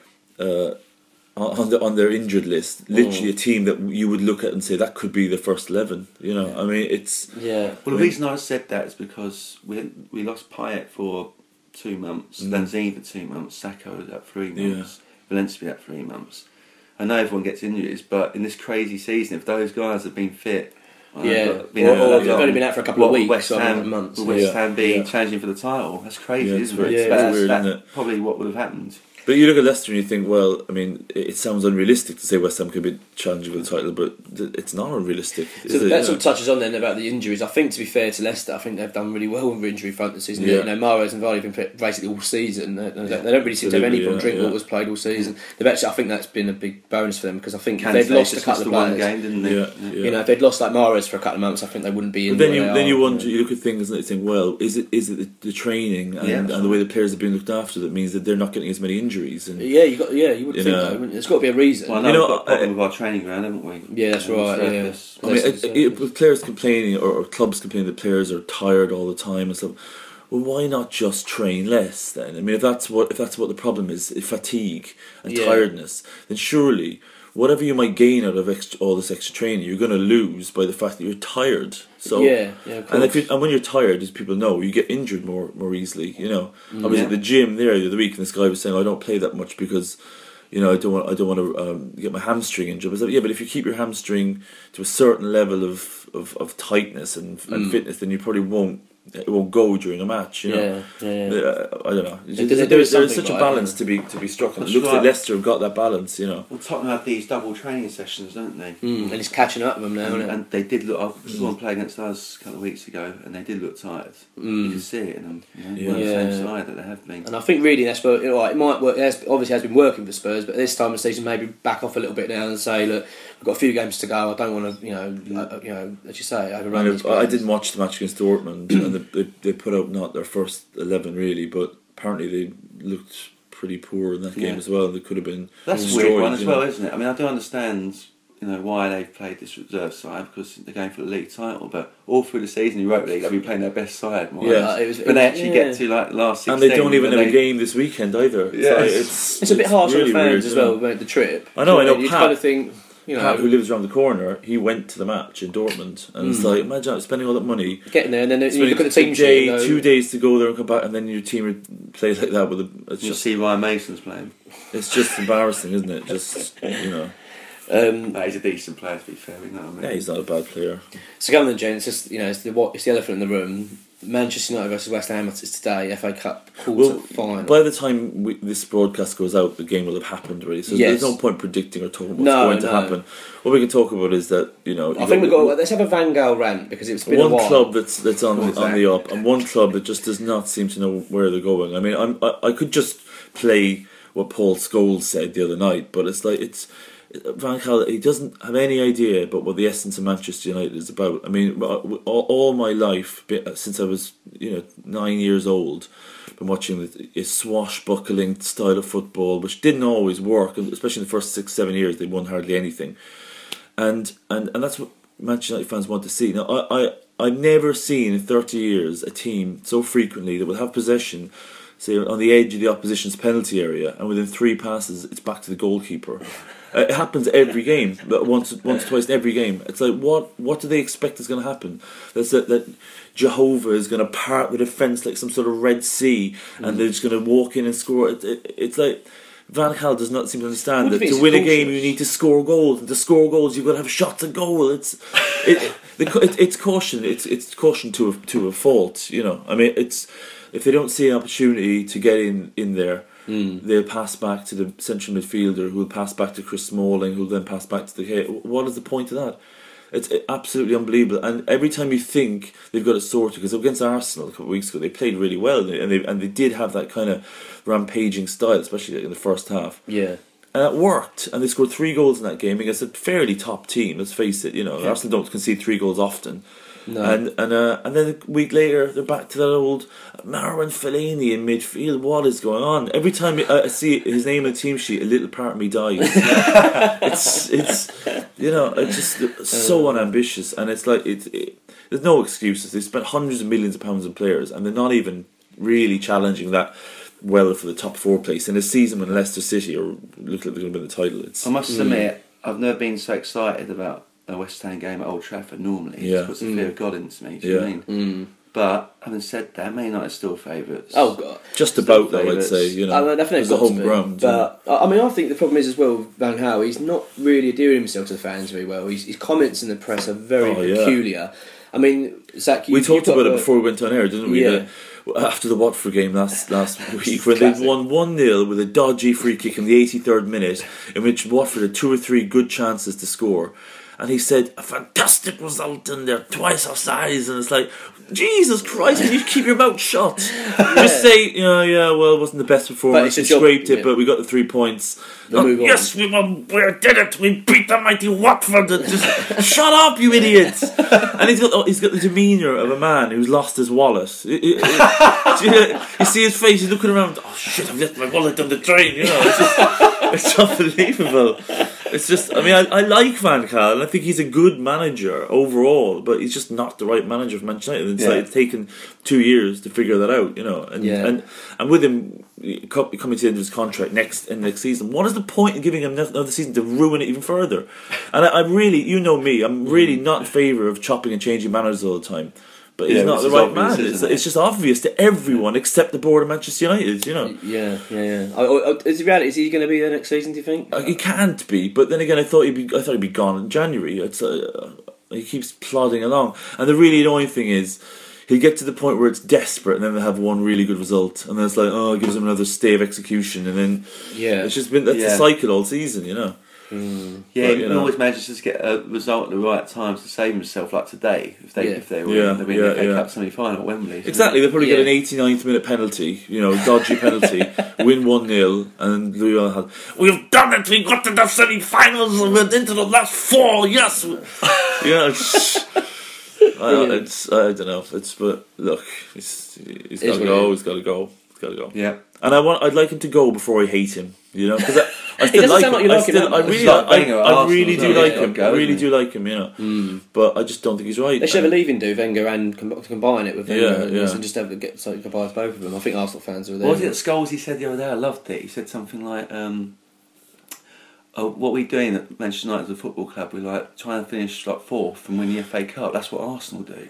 uh, on, the, on their injured list, literally a team that you would look at and say, that could be the first eleven, you know? I mean, it's... Yeah. Well, the reason I said that is because we we lost Payet for two months, Mm. Lanzini for two months, Sacco was at three Yeah. months, Valencia at three months. I know everyone gets injuries, but in this crazy season, if those guys have been fit, well, Yeah. they've been Or- out for or that they've long, only been out for a couple of what weeks West or Ham, months. West Yeah. Ham being Yeah. challenging for the title, that's crazy, Yeah, it's isn't very- it? it's But very that's, weird, that's isn't it? probably what would have happened. But you look at Leicester and you think, well, I mean, it, it sounds unrealistic to say West Ham could be challenging for the title, but th- it's not unrealistic. So is it? that You sort know? of touches on then about the injuries. I think, to be fair to Leicester, I think they've done really well with the injury front this season. Yeah. You know, Mahrez and Vardy have been fit basically all season. They, they don't really seem to have any Absolutely, problem. yeah, Drinkwater's yeah. played all season. They've actually, I think that's been a big bonus for them because I think if Kansas they'd lost a just couple missed of the one players, game, didn't they? Yeah, yeah. you know, if they'd lost like Mahrez for a couple of months, I think they wouldn't be in. But then where you they then are, you wonder, know. you look at things and you think, well, is it is it the, the training and, Yeah, and the way the players have been looked after that means that they're not getting as many injuries? And Yeah, you got. Yeah, you would You think know. though. wouldn't it? There's got to be a reason. Well, I know You know, we've got a problem uh, with our training ground, haven't we? Yeah, that's On the right, yeah. surface. I mean, That's- it, it, with players complaining or, or clubs complaining that players are tired all the time and stuff. Well, why not just train less then? I mean, if that's what if that's what the problem is, if fatigue and Yeah. tiredness, then surely whatever you might gain out of extra, all this extra training, you're going to lose by the fact that you're tired. So yeah, yeah, of And if course. you, and when you're tired, as people know, you get injured more more easily. You know, I was Yeah. at the gym there the other week, and this guy was saying, "I don't play that much because, you know, I don't want I don't want to um, get my hamstring injured." I was like, "Yeah, but if you keep your hamstring to a certain level of of, of tightness and, and Mm. fitness, then you probably won't it won't go during a match." You know, yeah, yeah, yeah. Uh, I don't know. It's They're just- doing there's, there's something such a right, balance yeah. to be to be struck. And it That's looks right. like Leicester have got that balance. You know. Well, Tottenham had these double training sessions, don't they? Mm, and it's catching up with them now, And, isn't it? and they did look. I saw them play against us a couple of weeks ago, and they did look tired. You could see it in them. You know, Yeah. yeah. the Yeah. same side that they have been. And I think really that's where, you know, it might work. It has, obviously has been working for Spurs, but this time of the season maybe back off a little bit now and say, look, we've got a few games to go. I don't want to, you know, uh, you know, as you say, overrun I, these know, I players. didn't watch the match against Dortmund, and they, they, they put out not their first eleven really, but apparently they looked pretty poor in that game Yeah. as well. They could have been. That's a destroyed, weird one as you know. well, isn't it? I mean, I do understand, you know, why they've played this reserve side because they're going for the league title. But all through the season, Europa League, they've been playing their best side. More Yeah. or less. Uh, it was- but they actually yeah. get to like last And sixteen. they don't even and have a they- game this weekend either. Yeah. So It's- it's It's a bit harsh really on the fans weird, as yeah. well about the trip. I know, I know, You Pat- kind of think, you know, Pat, who lives around the corner, he went to the match in Dortmund, and it's Mm. like, imagine spending all that money. getting there and then you spending look at the team a sheet. day, you know, two days to go there and come back, and then your team would play like that with a. It's You'll just, see Ryan Mason's playing. it's just embarrassing, isn't it? Just you know, Um, No, he's a decent player, to be fair. You know what I mean? yeah, he's not a bad player. so going on, Jane, it's just you know, it's the what, it's the elephant in the room. Manchester United versus West Ham is today, F A Cup quarter Well, final. by the time we, this broadcast goes out, the game will have happened already. So Yes. there's no point predicting or talking what's No, going to no. happen. What we can talk about is that you know, I you think we've got. one- Let's have a Van Gaal rant because it's been a one while. club that's that's on Cool, on the up, and one club that just does not seem to know where they're going. I mean, I'm, I I could just play what Paul Scholes said the other night, but it's like it's Van Gaal. He doesn't have any idea about what the essence of Manchester United is about. I mean, all, all my life since I was you know nine years old, been watching the a swashbuckling style of football, which didn't always work, especially in the first six seven years. They won hardly anything. And, and and that's what Manchester United fans want to see. Now, I, I, I've never seen in thirty years a team so frequently that will have possession, say, on the edge of the opposition's penalty area, and within three passes, it's back to the goalkeeper. Uh, it happens every game, but once, once, twice in every game. It's like, what, what do they expect is going to happen? That's that, that Jehovah is going to part the defence like some sort of Red Sea, and mm. they're just going to walk in and score. It, it, it's like Van Gaal does not seem to understand that to win a game you need to score goals, and to score goals you've got to have shots at goal. It's it, it, it, it's caution. It's it's caution to a, to a fault. You know, I mean, it's if they don't see an opportunity to get in in there. Mm. They'll pass back to the central midfielder, who will pass back to Chris Smalling, who will then pass back to the K. What is the point of that? It's absolutely unbelievable. And every time you think they've got it sorted, because against Arsenal a couple of weeks ago, they played really well, and they and they did have that kind of rampaging style, especially in the first half. Yeah. And it worked, and they scored three goals in that game against a fairly top team. Let's face it, you know, yeah. Arsenal don't concede three goals often. No. And and uh, and then a week later they're back to that old Marwan Fellaini in midfield. What is going on? Every time I see his name on the team sheet, a little part of me dies. it's it's you know it's just so unambitious, and it's like it, it. There's no excuses. They spent hundreds of millions of pounds on players, and they're not even really challenging that well for the top four place in a season when Leicester City are look like they're going to win the title. It's, I must mm. admit, I've never been so excited about a West Ham game at Old Trafford normally. It yeah. puts a fear mm. of God into me, do you yeah. know what I mean? Mm. But having said that, Man United are still favourites. Oh God, just about though, I'd say. You know, I mean, definitely the home ground. But yeah. I mean, I think the problem is as well with Van Gaal. He's not really adhering himself to the fans very well. His, his comments in the press are very oh, peculiar. Yeah. I mean, Zach, you, we talked about a, it before we went on air, didn't we? Yeah. Uh, after the Watford game last last week, when they won one nil with a dodgy free kick in the eighty-third minute, in which Watford had two or three good chances to score. And he said, a fantastic result, and they're twice our size. And it's like, Jesus Christ, can you keep your mouth shut? Yeah. Just say, you know, yeah, well, it wasn't the best performance. We scraped it, yeah. but we got the three points. Oh, yes, we, won, we did it. We beat the mighty Watford. And just shut up, you idiots. And he's got, oh, he's got the demeanour of a man who's lost his wallet. It, it, it, you, you see his face, he's looking around, oh shit, I've left my wallet on the train. You know, it's, just, it's unbelievable. It's just, I mean, I, I like Van Gaal, and I think he's a good manager overall, but he's just not the right manager for Manchester United. It's yeah. like it's taken two years to figure that out, you know. And yeah. and, and with him coming to the end of his contract next in next season, what is the point in giving him another season to ruin it even further? And I, I'm really, you know me, I'm really not in favour of chopping and changing managers all the time. But he's yeah, not the right obvious, man. It's, it? it's just obvious to everyone except the board of Manchester United, you know. Yeah, yeah, yeah. Oh, oh, is the reality? Is he going to be there next season? Do you think? Uh, he can't be. But then again, I thought he'd be. I thought he'd be gone in January. It's uh, he keeps plodding along, and the really annoying thing is, he'll get to the point where it's desperate, and then they'll have one really good result, and then it's like, oh, it gives him another stay of execution, and then yeah, it's just been that's yeah. the cycle all season, you know. Mm. Yeah, but, he know. always manages to get a result at the right times to save himself. Like today, if they yeah. if they win, yeah, they win yeah, the F A yeah. Cup semi-final at Wembley. Exactly, they'll probably yeah. get an eighty-ninth minute penalty, you know, dodgy penalty, win one nil, and Louis Van Gaal, we've done it. We got to the semi-finals and we're into the last four. Yes, yeah. It's, I, it's, I don't know. It's but look, he's he's got to go. He's got to go. He's got to go. Yeah. And I want, I'd like him to go before I hate him, you know, because I, I still it like sound him. Like you I, like still, him, I really, like I, I, I really do well. like yeah, him. go, I really do like him, you know. Mm. But I just don't think he's right. They should have a leave-in do Wenger and com- combine it with Wenger yeah, and, yeah. and just have to get so goodbye to both of them. I think Arsenal fans were there. What was it at Scholes he said the other day? I loved it. He said something like, um, oh, "What we're doing at Manchester United as a football club, we're like trying to finish like fourth and win the F A Cup. That's what Arsenal do."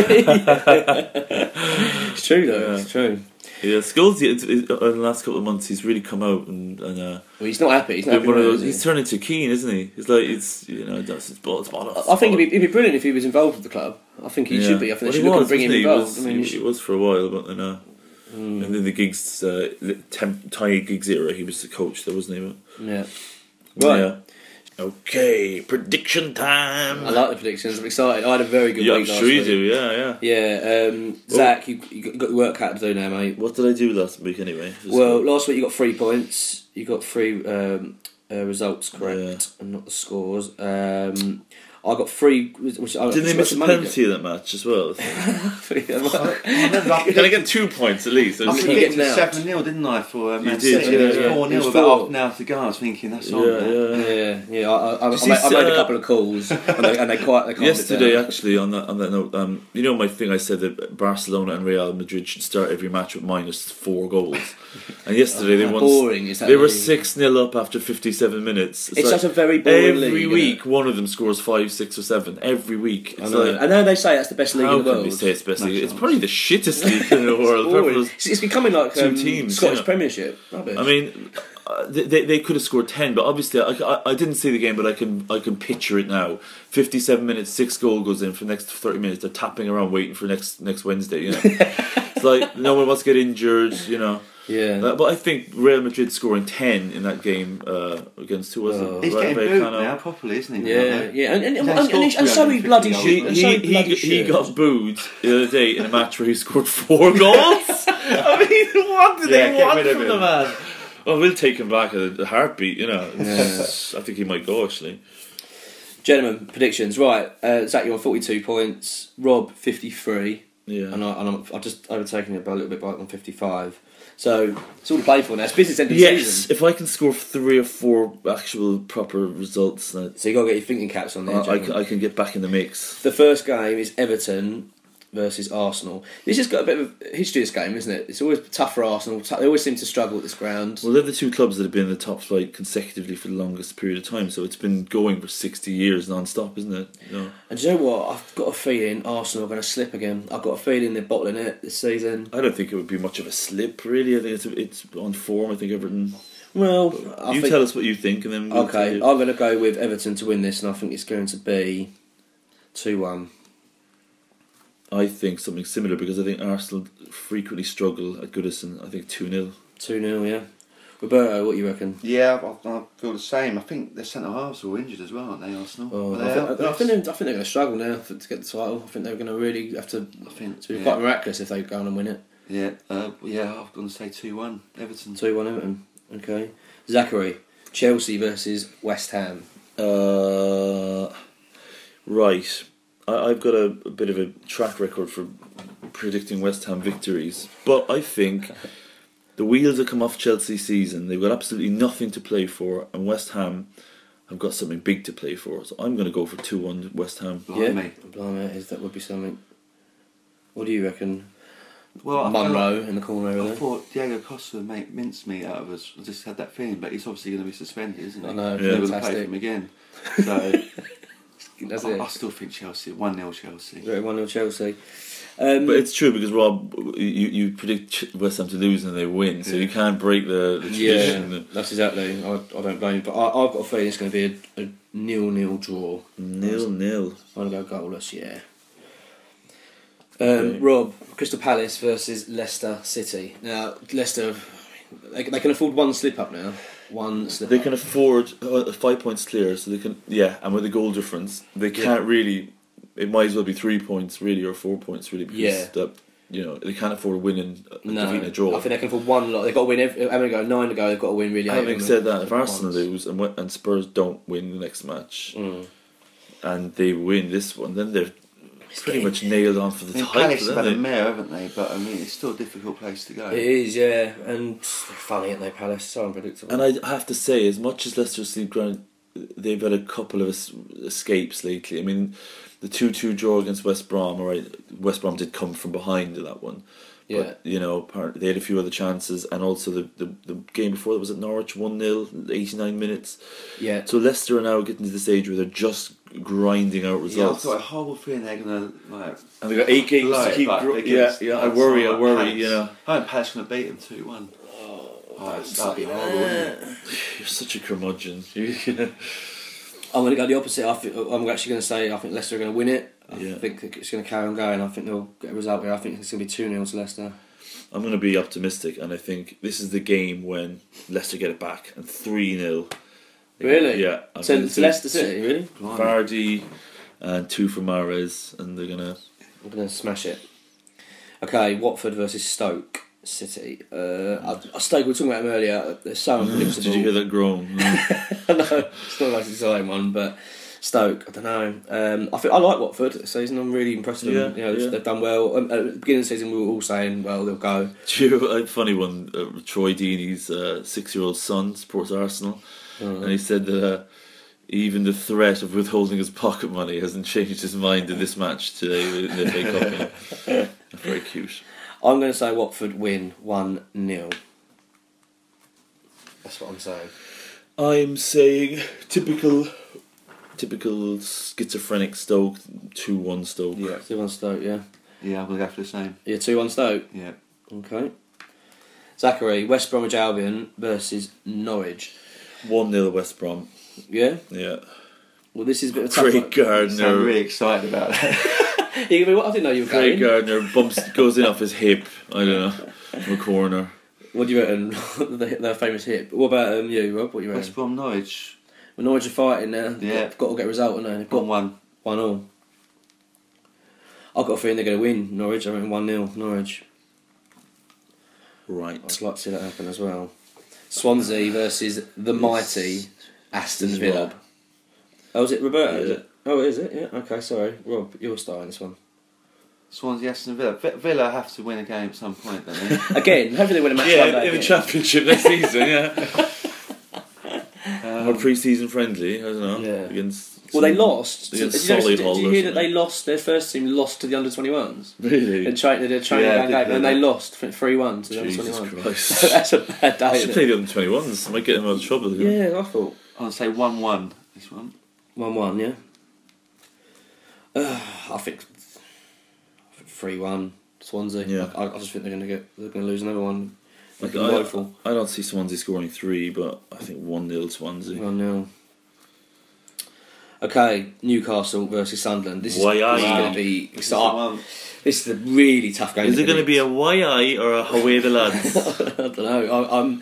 It's true though. Yeah. It's true. Yeah, Scholes, in the last couple of months, he's really come out and. and uh, well, he's not happy. He's not happy. One of those, he? He's turning to Keane, isn't he? He's like, it's you know, that's it's ball, it's ball, it's I think it'd be, it'd be brilliant if he was involved with the club. I think he yeah. should be. I think well, they should look and bring him he? involved. Was, I mean, he, he was for a while, but then, uh, mm. and then the Giggs, uh, temp, Tiny Giggs era, he was the coach there, wasn't he? Yeah. Right. Yeah. Okay, prediction time. I like the predictions. I'm excited. I had a very good yeah, week I'm last sure you week. do. Yeah, yeah. Yeah. Um, Zach, you, you got your work cut to do now, mate. What did I do last week anyway? Just well, last week you got three points. You got three um, uh, results correct, yeah. and not the scores. Um, I got three. Which I, Didn't they miss a penalty in that match as well? Can I get two points at least? I think predicted getting out. seven nil, didn't I, for uh, Man You did, City? yeah, It was yeah. four It nil was with four. about half an hour to go. I was thinking, that's on Yeah, there. yeah. Yeah, yeah. I, I, I, Did you made, I see, made a uh, couple of calls, and they, and they quite. They calmed it Yesterday, down. actually, on that on that note, um, you know my thing. I said that Barcelona and Real Madrid should start every match with minus four goals, and yesterday they How won. boring is that They were league? six nil up after fifty-seven minutes. It's such a very boring every league, isn't week. it? One of them scores five, six, or seven every week. I It's know. like, I know they say that's the best league how in the can world. we say it's best No league? It's chance. probably the shittest league in the world. apart from Boring. those- It's, it's becoming like two um, teams, Scottish yeah. Premiership. Rubbish. I mean, uh, they they could have scored ten, but obviously I, I, I didn't see the game, but I can I can picture it now. Fifty-seven minutes, six goal goes in for the next thirty minutes. They're tapping around waiting for next next Wednesday. You know, it's like no one wants to get injured. You know, yeah. Uh, but I think Real Madrid scoring ten in that game uh, against who was Oh. it? He's Ra- getting booed Vallecano. now, properly, isn't he? Yeah, yeah, and and, and, He's and, only and, scored so he bloody three should. hundred He, And so he, he bloody he, he should. got booed the other day in a match where he scored four goals. I mean, what did Yeah, they get want rid of from him. the man? Well, we'll take him back at a heartbeat, you know. Yeah. I think he might go, actually. Gentlemen, predictions. Right, uh, Zach, you're on forty-two points. Rob, fifty-three. Yeah. And, I, and I'm, I've just overtaken you by a little bit by on fifty-five. So it's all to play for now. It's business end of the Yes, season. if I can score three or four actual proper results, then So you got to get your thinking caps on there. I, I, gentlemen. can, I can get back in the mix. The first game is Everton versus Arsenal. This has got a bit of a history, this game, isn't it? It's always tough for Arsenal. They always seem to struggle at this ground. Well, they're the two clubs that have been in the top flight consecutively for the longest period of time, so it's been going for sixty years non-stop, isn't it? You know? And do you know what? I've got a feeling Arsenal are going to slip again. I've got a feeling they're bottling it this season. I don't think it would be much of a slip, really. I think it's it's on form. I think Everton. Well, I you think, tell us what you think, and then we'll okay, tell you. I'm going to go with Everton to win this, and I think it's going to be two one. I think something similar because I think Arsenal frequently struggle at Goodison. I think two nil. two nil, yeah. Roberto, what you reckon? Yeah, I, I feel the same. I think their centre halves are all injured as well, aren't they, Arsenal? Oh, Are I, they think, out? I, think they're, I think they're going to struggle now for, to get the title. I think they're going to really have to. I think It's be yeah. quite miraculous if they go on and win it. Yeah, uh, yeah, I'm going to say two one, Everton. two one Everton. Okay. Zachary, Chelsea versus West Ham. Uh, right. I, I've got a, a bit of a track record for predicting West Ham victories, but I think the wheels have come off Chelsea's season. They've got absolutely nothing to play for, and West Ham have got something big to play for. So I'm going to go for two one West Ham. Blimey. Yeah, blimey, is that would be something. What do you reckon? Well, I Monroe felt- in the corner over I there. thought Diego Costa would make mincemeat out of us. I just had that feeling, but he's obviously going to be suspended, isn't he? I know, They're going to play fantastic. for him again. So That's I, it. I still think Chelsea one nil Chelsea. one nil Chelsea. Um, But it's true because Rob, you, you predict Ch- West Ham to lose and they win, so you can't break the, the yeah, tradition. that's exactly. I, I don't blame you, but I, I've got a feeling it's going to be a, a nil nil draw. Nil nil. I'm going to go goalless. Yeah. Um, Okay. Rob, Crystal Palace versus Leicester City. Now Leicester, they, they can afford one slip up now. One slip. They up. can afford uh, five points clear, so they can yeah, and with the goal difference, they can't really. It might as well be three points really, or four points really, because Yeah. that, you know they can't afford winning, uh, No, defeating a draw. I think they can afford one lot. They've got to win. Every, having to go nine to go. They've got to win really. eight Having of them. said that, if Arsenal Once. lose and wi- and Spurs don't win the next match, Mm. and they win this one, then they're pretty getting- much nailed on for I the mean, title. Palace have had a aren't they? mare, haven't they? But I mean, it's still a difficult place to go. It is, yeah, and they're funny, aren't they? Palace, so unpredictable. And I have to say, as much as Leicester sleep ground, they've had a couple of es- escapes lately. I mean, the two two draw against West Brom, all right, West Brom did come from behind in that one. Yeah. But, you know, apparently they had a few other chances, and also the, the, the game before that was at Norwich, one nil, eighty-nine minutes. yeah, So Leicester are now getting to the stage where they're just grinding out Yeah, I've results. got a horrible feeling they're going to like. and they've got eight games blow to it, keep but gro- Yeah, against- yeah, I like worry, I someone worry, like Palace. you know. I think Palace going to beat them two one. Oh, it's- that'd be horrible, wouldn't it? You're such a curmudgeon. You- I'm going to go the opposite. I think, I'm actually going to say I think Leicester are going to win it. I Yeah. think it's going to carry on going. I think they'll get a result here. I think it's going to be two nil to Leicester. I'm going to be optimistic, and I think this is the game when Leicester get it back and three nil. Really? Yeah. I'm To, gonna to say Leicester City, really? Vardy and two for Mahrez, and they're going to. I'm going to smash it. Okay, Watford versus Stoke City. Uh, I, Stoke, we were talking about them earlier. They're so unpredictable. Did you hear that groan? I know, it's not like it's the same one, but Stoke, I don't know. Um, I think I like Watford this season. I'm really impressed with them. Yeah, You know, yeah. they've done well. Um, at the beginning of the season, we were all saying, "Well, they'll go." Do you know a funny one? Uh, Troy Deeney's uh, six-year-old son supports Arsenal, Mm. and he said that uh, even the threat of withholding his pocket money hasn't changed his mind in this match today in the F A Cup. Yeah. Very cute. I'm going to say Watford win one nil. That's what I'm saying. I'm saying typical, typical schizophrenic Stoke, two one Stoke. Yeah. two one Stoke, yeah. Yeah, I'm going to go for the same. Yeah, two one Stoke. Yeah. Okay. Zachary, West Bromwich Albion versus Norwich. one nil West Brom. Yeah? Yeah. Well, this is a bit of a tough Craig one. I'm Gardner. really excited about that. You gonna be- I didn't know you were Craig going. Gardner bumps goes in off his hip. I don't know from a corner. What do you reckon? the, the famous hip. What about um, you, Rob? What do you West reckon? Brom Norwich. Well, Norwich are fighting now. Yeah. They've got to get a result, haven't they? They've got One one. one all. I've got a feeling they're going to win Norwich. I reckon one nil Norwich. Right. I'd like to see that happen as well. Swansea versus the mighty Aston This is Villa. Rob. Oh, is it Roberto? Yeah. Is it? Oh, is it? Yeah. Okay, sorry. Rob, you're starting this one. Swansea, Aston Villa. Vi- Villa have to win a game at some point, don't they? Again, hopefully they win a match Yeah, like that in the again. championship next season. Yeah. Um, Or pre-season friendly. I don't know. Yeah. Against. Well, they lost. Against Did you, know, Solihull did you or hear that something. they lost? Their first team lost to the under twenty-ones. Really. They tra- they did a training Yeah, I game, did hear and they that. lost three one to the under Jesus twenty-one. Christ. That's a bad day. I should isn't play it? the under twenty-ones. I might get them out of trouble. You know? Yeah, I thought I would say one one. This one. one one. Yeah. Uh, I think three one Swansea. Yeah. I, I just think they're going to get they're going to lose another one. I, Looking woeful. I don't see Swansea scoring three, but I think one nil Swansea. One nil. Okay, Newcastle versus Sunderland. This is, Why this is aye? going to be This is the start. one. This is a really tough game. Is to it going to predict. be a Y I or a Away the Lads? I don't know. I, I'm.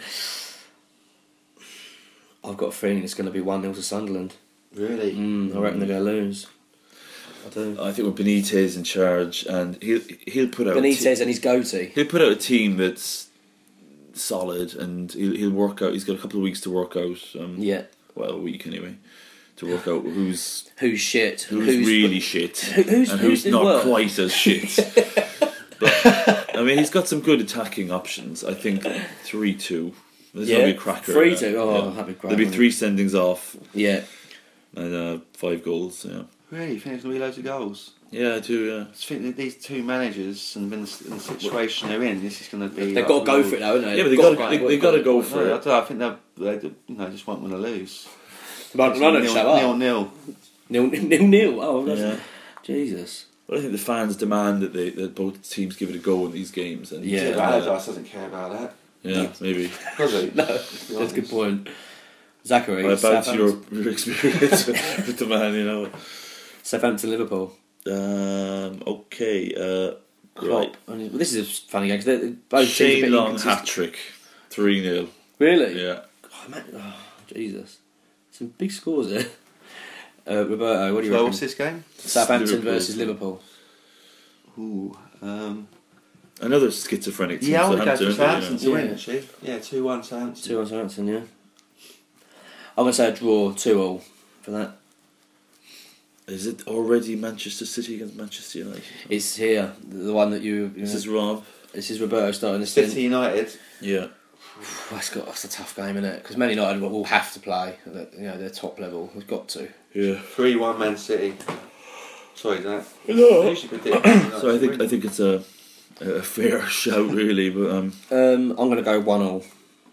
I've got a feeling it's going to be one nil to Sunderland. Really? Mm, I reckon they're going to lose. I do. I think with Benitez in charge, and he'll he'll put out a te- Benitez and his goatee. he'll put out a team that's solid, and he'll he'll work out. He's got a couple of weeks to work out. Um, Yeah. well, a week anyway, to work out who's Who's shit? who's, really shit who- who's- and who's who's did not work? quite as shit. But I mean, he's got some good attacking options. I think three two. This Yeah, will be a cracker. three yeah. two. Oh, Yeah. that'd be great. There'll be wouldn't three sendings off it? Yeah. and uh, five goals. Yeah, Really? You think there's going to be loads of goals? yeah, I do. Yeah. I just think that these two managers and in the, in the situation they're in, this is going to be. They've like got to go real- for it, though, haven't they? Yeah, but they They've got to- they, they got to go No, for I, it. don't know, I think they they you know just won't want to lose. But I don't nil, show up. nil nil. Nil nil nil. Oh, that's Yeah. Jesus. But I think the fans demand that they that both teams give it a go in these games. And Yeah, Yeah, and, but uh, Allardyce doesn't care about that. yeah, maybe. Does he? No, that's a good point. Zachary, Well, about Southampton, your, your experience with the man, you know. Southampton, Liverpool. Um, okay, uh, right. Klopp. I mean, well, this is a funny game because both teams are a Shane bit Long inconsistent. hat trick, three nil. Really? Yeah. Oh, man. Oh, Jesus. Some big scores there. Uh, Roberto, what do you So reckon? what's this game? Southampton Liverpool. versus Liverpool. Ooh. Um, Another schizophrenic team. yeah, I would go for Southampton, Southampton to you know. win. Yeah. Actually, yeah, two one Southampton. Two on Southampton, yeah. I'm going to say a draw, two all for that. Is it already Manchester City against Manchester United? It's here, the one that you. you This know, is Rob. this is Roberto starting this City thing. United. Yeah. That's got that's a tough game, isn't it? Because Man United will have to play. at, You know, their top level. We've got to. Yeah. Three one Man City. Sorry, that. Hello. I usually predict. So I think I think it's a a fair shout really, but um, Um, I'm going to go one all.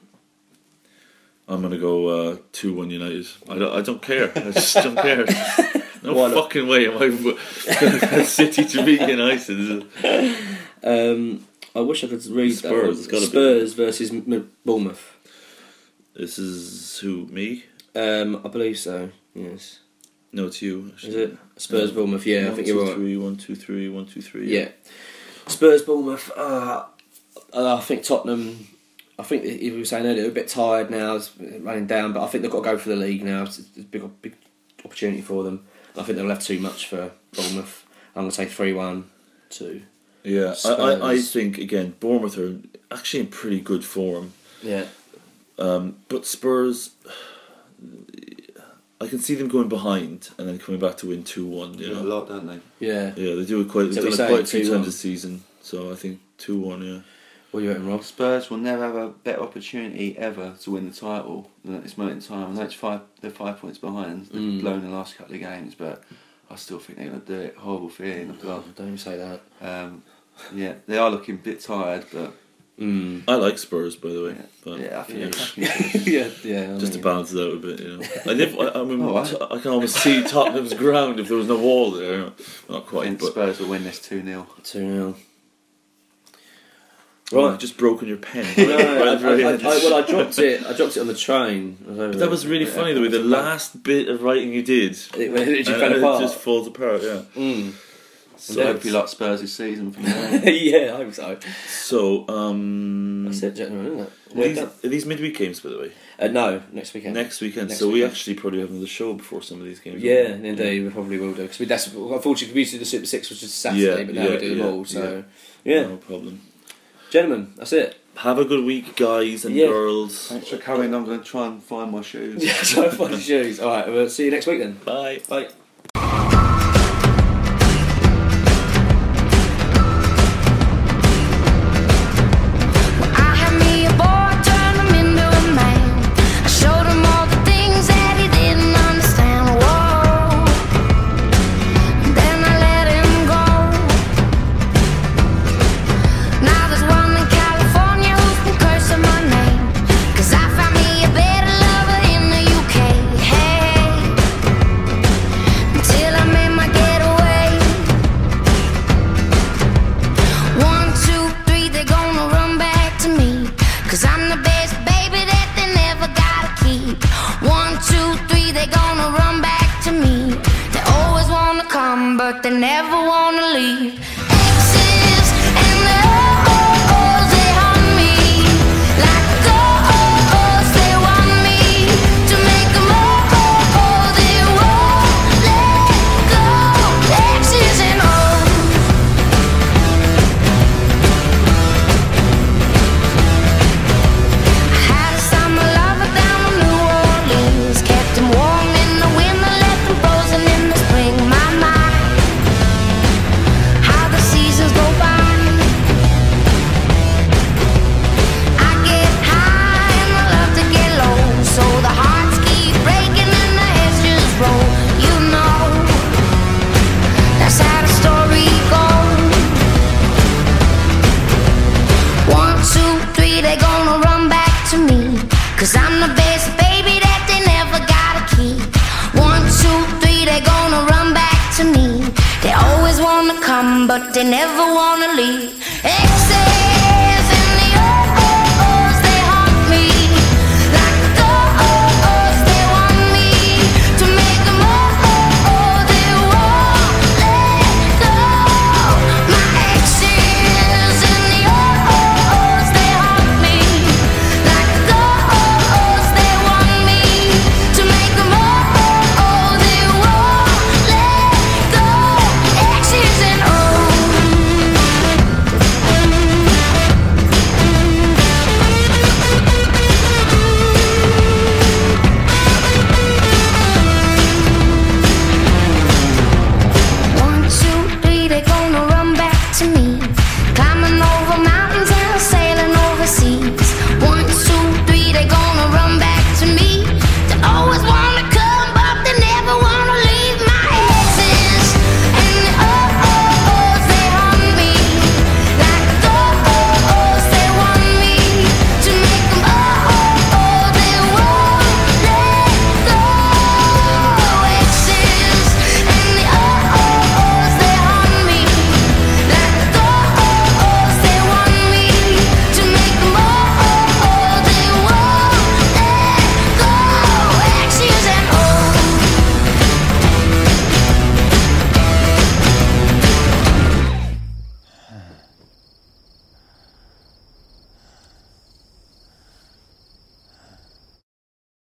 I'm gonna go uh, two one United. I don't I don't care. I just don't care. No Why not? fucking way am I going to City to beat United. Is it? Um, I wish I could read Spurs, that. it's gotta be. Spurs versus M- Bournemouth. This is who me? Um, I believe so. Yes. No, it's you. Is Actually. it Spurs Yeah. Bournemouth? Yeah, I One, think two, you're right. three, one, two, three, one, two, three. Yeah. Spurs Bournemouth. Uh, I think Tottenham. I think you were saying earlier, they're a bit tired now, it's running down, but I think they've got to go for the league now. It's a big, big opportunity for them. I think they'll have too much for Bournemouth. I'm going to say three one two. Yeah, I, I, I Spurs. think again Bournemouth are actually in pretty good form, Yeah. um, but Spurs. I can see them going behind and then coming back to win two one. You do know, a lot, don't they? Yeah. Yeah, they do it quite. They've So done we it say quite a few two one. times this season. So I think two one. Yeah. What do you reckon, Rob? Spurs will never have a better opportunity ever to win the title than at this moment in time. I know it's five, they're five points behind. They've Mm. blown the last couple of games, but I still think they're going to do it. Horrible feeling. I've got. Oh, don't even say that. Um, yeah, they are looking a bit tired, but Mm. I like Spurs, by the way. yeah, But, yeah I think yeah. they're cracking. yeah, yeah. I Just to mean, balance it out a bit, you know. I, live, I, I mean, Oh, I- t- I can almost see Tottenham's ground if there was no wall there. Not I quite, think but Spurs will win this two nil. two nil. right, Right. just broken your pen. No, I, I, Right, right. I, I, well, I dropped it. I dropped it on the train. I was over But that was really yeah, funny the way the last bit of writing you did, It, when it just and fell it apart. just falls apart. Yeah. Mm. So I hope you like Spurs this season from now on. yeah, I hope so. So, um, That's it, gentlemen, isn't it? are We're these, done. are these midweek games, by the way? Uh, no, next weekend. Next weekend. Next so we weekend. actually probably have another show before some of these games. Yeah, won't we? indeed, we probably will do. Because we that's unfortunately we used to do the Super Six, which was Saturday, Yeah, but now yeah, we do them yeah, all. So yeah. yeah, No problem. gentlemen, that's it. Have a good week, guys and Yeah. girls. Thanks for coming. I'm going to try and find my shoes. Yeah, try and find the shoes. All right, we'll see you next week then. Bye. Bye. I had me a boy, turned him into a man. I showed him all the things that he didn't understand. Whoa, then I let him go. Now there's one in California who's been cursing my name, 'cause I found me a better lover in the U K. Hey, until I made my getaway. One, two, three, they're gonna run back to me, 'cause I'm the best baby that they never gotta keep. One, two, three, they're gonna run back to me. They always wanna come, but they never wanna leave. Exes and the oh-ohs, they haunt me like ghosts. They want me to make them oh-oh, they won't let go. Exes and O's. I had a summer lover down in New Orleans, kept him warm in the winter, left him frozen in the spring. My mind, how the seasons go by. I get high and I love to get low, so the hearts keep breaking and the heads just roll. You know, that's how the story goes. One, two, three, they gonna run back to me, 'cause I'm the best baby that they never gotta keep. One, two, three, they gonna run back to me. They always wanna come, but they never